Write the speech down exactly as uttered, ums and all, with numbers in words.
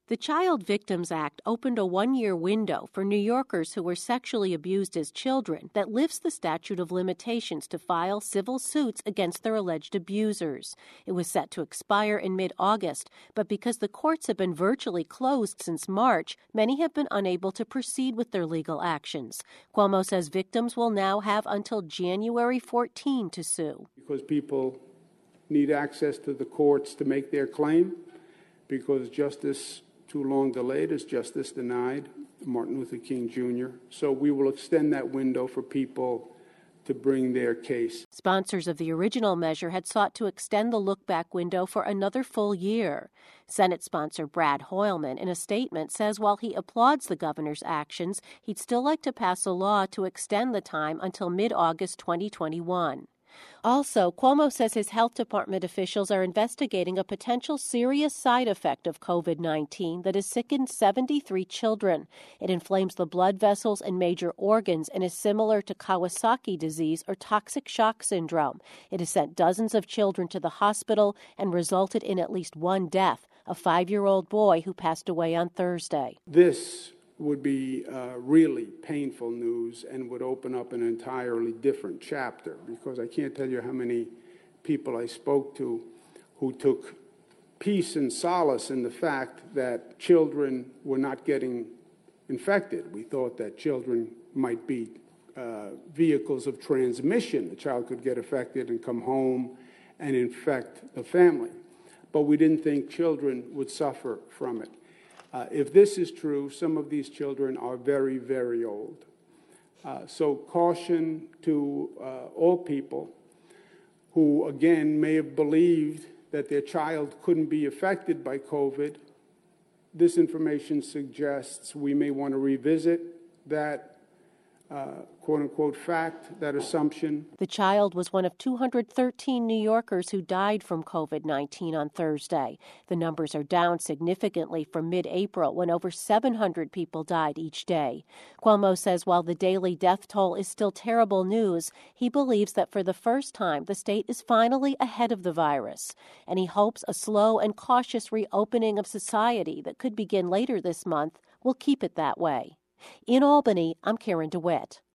The Child Victims Act opened a one-year window for New Yorkers who were sexually abused as children that lifts the statute of limitations to file civil suits against their alleged abusers. It was set to expire in mid-August, but because the courts have been virtually closed since March, many have been unable to proceed with their legal actions. Cuomo says victims will now have until January fourteenth to sue. Because people need access to the courts to make their claim, because justice too long delayed is justice denied, Martin Luther King Junior So we will extend that window for people to bring their case. Sponsors of the original measure had sought to extend the look-back window for another full year. Senate sponsor Brad Hoylman, in a statement, says while he applauds the governor's actions, he'd still like to pass a law to extend the time until mid-August twenty twenty-one. Also, Cuomo says his health department officials are investigating a potential serious side effect of COVID nineteen that has sickened seventy-three children. It inflames the blood vessels and major organs and is similar to Kawasaki disease or toxic shock syndrome. It has sent dozens of children to the hospital and resulted in at least one death, a five-year-old boy who passed away on Thursday. This would be uh, really painful news and would open up an entirely different chapter, because I can't tell you how many people I spoke to who took peace and solace in the fact that children were not getting infected. We thought that children might be uh, vehicles of transmission. The child could get affected and come home and infect the family. But we didn't think children would suffer from it. Uh, if this is true, some of these children are very, very old. Uh, so caution to uh, all people who, again, may have believed that their child couldn't be affected by COVID. This information suggests we may want to revisit that Uh, quote-unquote fact, that assumption. The child was one of two hundred thirteen New Yorkers who died from COVID nineteen on Thursday. The numbers are down significantly from mid-April, when over seven hundred people died each day. Cuomo says while the daily death toll is still terrible news, he believes that for the first time the state is finally ahead of the virus, and he hopes a slow and cautious reopening of society that could begin later this month will keep it that way. In Albany, I'm Karen DeWitt.